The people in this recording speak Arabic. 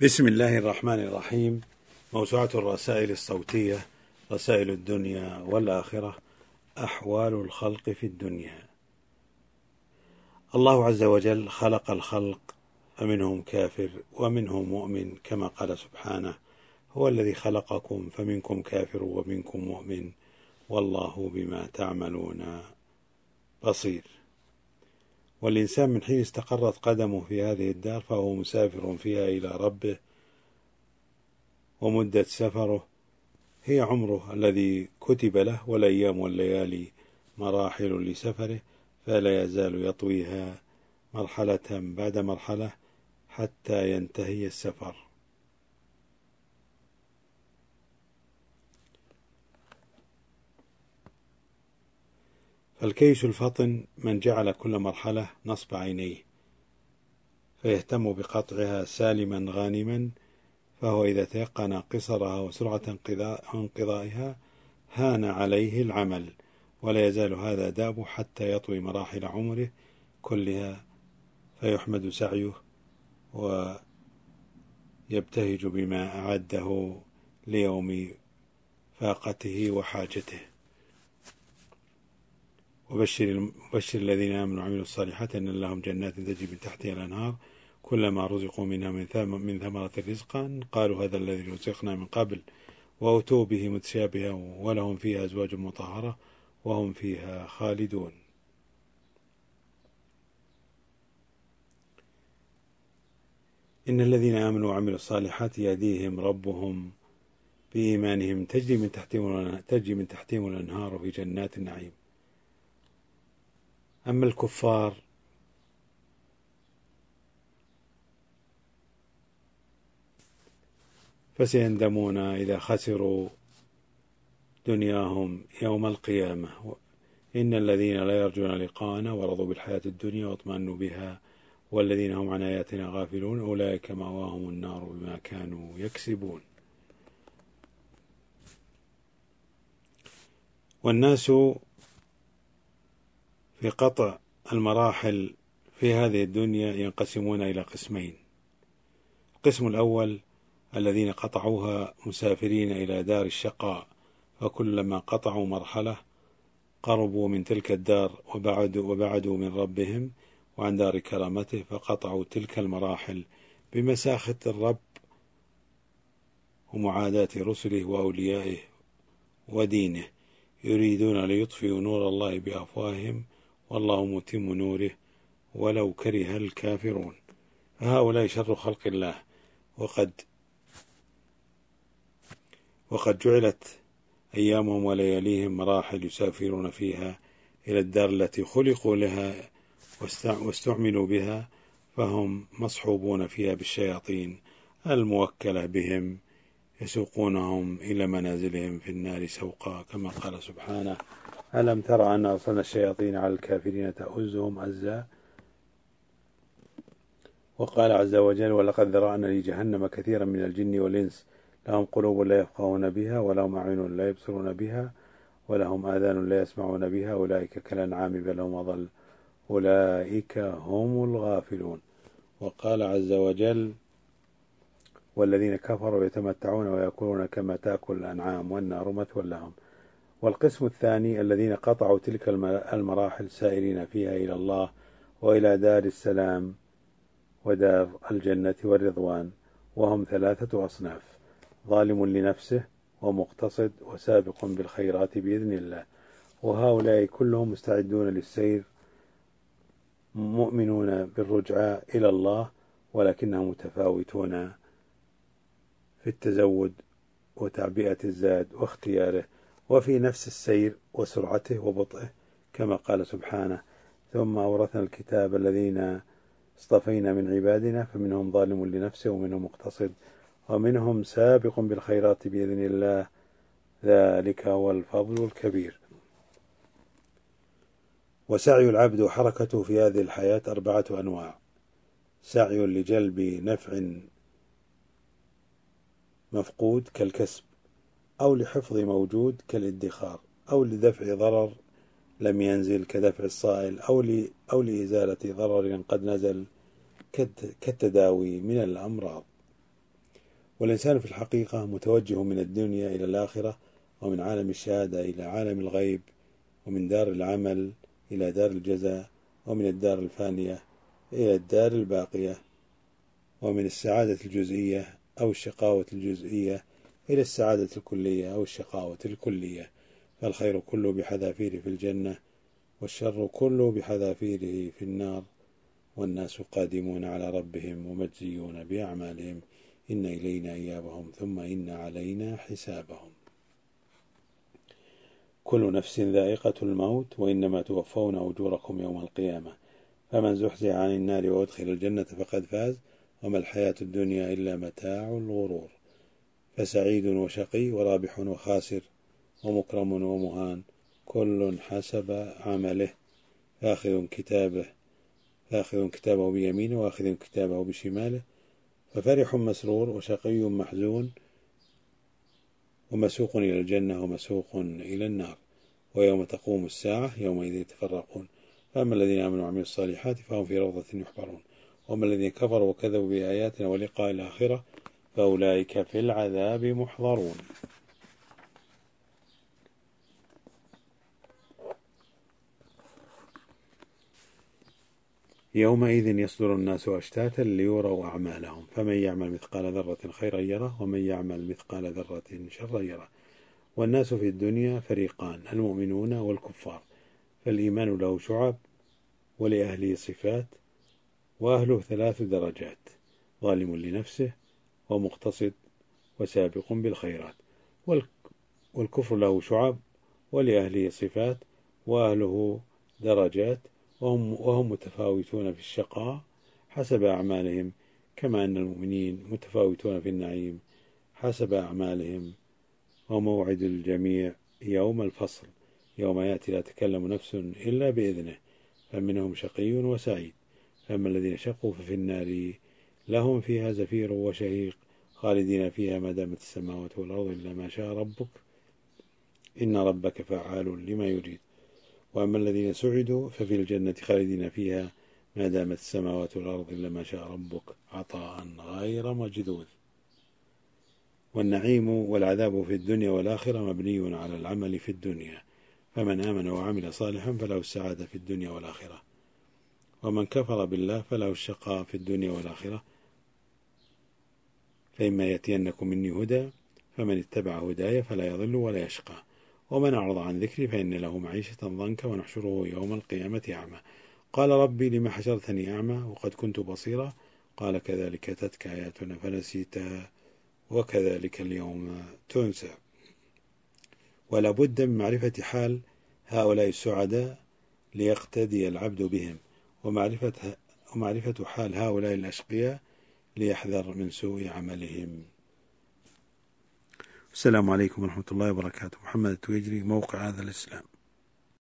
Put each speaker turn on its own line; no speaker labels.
بسم الله الرحمن الرحيم. موسوعة الرسائل الصوتية، رسائل الدنيا والآخرة، أحوال الخلق في الدنيا. الله عز وجل خلق الخلق فمنهم كافر ومنهم مؤمن، كما قال سبحانه: هو الذي خلقكم فمنكم كافر ومنكم مؤمن والله بما تعملون بصير. والإنسان من حين استقرت قدمه في هذه الدار فهو مسافر فيها إلى ربه، ومدة سفره هي عمره الذي كتب له، والأيام والليالي مراحل لسفره، فلا يزال يطويها مرحلة بعد مرحلة حتى ينتهي السفر. فالكيس الفطن من جعل كل مرحلة نصب عينيه فيهتم بقطعها سالما غانما، فهو إذا تيقن قصرها وسرعة انقضائها هان عليه العمل، ولا يزال هذا دابه حتى يطوي مراحل عمره كلها، فيحمد سعيه ويبتهج بما أعده ليوم فاقته وحاجته. وبشر الذين آمنوا وعملوا الصالحات أن لهم جنات تجري من تحتها الأنهار كلما رزقوا منها من ثمرة رزقا قالوا هذا الذي رزقنا من قبل وأتوا به متشابها ولهم فيها أزواج مطهرة وهم فيها خالدون. إن الذين آمنوا وعملوا الصالحات يهديهم ربهم بإيمانهم تجري من تحتهم الأنهار في جنات النعيم. أما الكفار فسيندمون إذا خسروا دنياهم يوم القيامة. إن الذين لا يرجون لقاءنا ورضوا بالحياة الدنيا واطمأنوا بها والذين هم عن آياتنا غافلون أولئك مأواهم النار بما كانوا يكسبون. والناس في قطع المراحل في هذه الدنيا ينقسمون إلى قسمين: القسم الأول الذين قطعوها مسافرين إلى دار الشقاء، فكلما قطعوا مرحلة قربوا من تلك الدار وبعدوا من ربهم وعن دار كرامته، فقطعوا تلك المراحل بمساخة الرب ومعاداة رسله وأوليائه ودينه، يريدون ليطفئوا نور الله بأفواههم والله متم نوره ولو كره الكافرون. فهؤلاء شر خلق الله، وقد جعلت أيامهم ولياليهم مراحل يسافرون فيها إلى الدار التي خلقوا لها واستعملوا بها، فهم مصحوبون فيها بالشياطين الموكلة بهم يسوقونهم إلى منازلهم في النار سوقا، كما قال سبحانه: ألم تر أن أرسلنا الشياطين على الكافرين تؤزهم أزا. وقال عز وجل: ولقد ذرأنا لجهنم كثيرا من الجن والإنس لهم قلوب لا يفقهون بها ولهم أعين لا يبصرون بها ولهم آذان لا يسمعون بها أولئك كالأنعام بل هم أضل أولئك هم الغافلون. وقال عز وجل: والذين كفروا يتمتعون ويأكلون كما تأكل الأنعام والنار مثوى لهم. والقسم الثاني الذين قطعوا تلك المراحل سائرين فيها إلى الله وإلى دار السلام ودار الجنة والرضوان، وهم 3 أصناف: ظالم لنفسه ومقتصد وسابق بالخيرات بإذن الله. وهؤلاء كلهم مستعدون للسير مؤمنون بالرجعة إلى الله، ولكنهم متفاوتون في التزود وتعبئة الزاد واختياره وفي نفس السير وسرعته وبطئه، كما قال سبحانه: ثم أورثنا الكتاب الذين اصطفينا من عبادنا فمنهم ظالم لنفسه ومنهم مقتصد ومنهم سابق بالخيرات بإذن الله ذلك هو الفضل الكبير. وسعي العبد وحركته في هذه الحياة 4 أنواع: سعي لجلب نفع مفقود كالكسب، أو لحفظ موجود كالادخار، أو لدفع ضرر لم ينزل كدفع الصائل، أو لإزالة ضرر قد نزل كالتداوي من الأمراض. والإنسان في الحقيقة متوجه من الدنيا إلى الآخرة، ومن عالم الشهادة إلى عالم الغيب، ومن دار العمل إلى دار الجزاء، ومن الدار الفانية إلى الدار الباقية، ومن السعادة الجزئية أو الشقاوة الجزئية إلى السعادة الكلية أو الشقاوة الكلية. فالخير كله بحذافيره في الجنة، والشر كله بحذافيره في النار، والناس قادمون على ربهم ومجزيون بأعمالهم. إن إلينا إيابهم ثم إن علينا حسابهم. كل نفس ذائقة الموت، وإنما توفون أجوركم يوم القيامة، فمن زحزح عن النار وأدخل الجنة فقد فاز، وما الحياة الدنيا إلا متاع الغرور. فسعيد وشقي ورابح وخاسر ومكرم ومهان كل حسب عمله، فآخذ كتابه بيمينه وآخذ كتابه بشماله، ففرح مسرور وشقي محزون، ومسوق إلى الجنة ومسوق إلى النار. ويوم تقوم الساعة يومئذ يتفرقون، فأما الذين آمنوا وعملوا الصالحات فهم في روضة يحبرون، وأما الذين كفروا وكذبوا بآياتنا ولقاء الآخرة فأولئك في العذاب محضرون. يومئذ يصدر الناس أشتاتا ليروا أعمالهم، فمن يعمل مثقال ذرة خيرا يره، ومن يعمل مثقال ذرة شرا يره. والناس في الدنيا فريقان، المؤمنون والكفار، فالإيمان له شعب ولأهله صفات، وأهله 3 درجات: ظالم لنفسه ومقتصد وسابق بالخيرات. والكفر له شعب ولأهله صفات وأهله درجات، وهم متفاوتون في الشقاء حسب أعمالهم، كما أن المؤمنين متفاوتون في النعيم حسب أعمالهم. وموعد الجميع يوم الفصل، يوم يأتي لا تكلم نفس إلا بإذنه، فمنهم شقي وسعيد. فأما الذين شقوا ففي النار لهم فيها زفير وشهيق خالدين فيها ما دامت السماوات والأرض إلا ما شاء ربك إن ربك فعال لما يريد. وأما الذين سعدوا ففي الجنة خالدين فيها ما دامت السماوات والأرض إلا ما شاء ربك عطاء غير مجذوذ. والنعيم والعذاب في الدنيا والآخرة مبني على العمل في الدنيا، فمن آمن وعمل صالحا فله السعادة في الدنيا والآخرة، ومن كفر بالله فله الشقاء في الدنيا والآخرة. فإما يأتينكم مني هدى فمن اتبع هداي فلا يضل ولا يشقى، ومن أعرض عن ذكري فإن له معيشة ضنكا ونحشره يوم القيامة أعمى. قال ربي لما حشرتني أعمى وقد كنت بصيرا، قال كذلك أتتك آياتنا فنسيتها وكذلك اليوم تنسى. ولا بد من معرفة حال هؤلاء السعداء ليقتدي العبد بهم، ومعرفة حال هؤلاء الأشقياء ليحذر من سوء عملهم. السلام عليكم ورحمة الله وبركاته. محمد التويجري، موقع هذا الإسلام.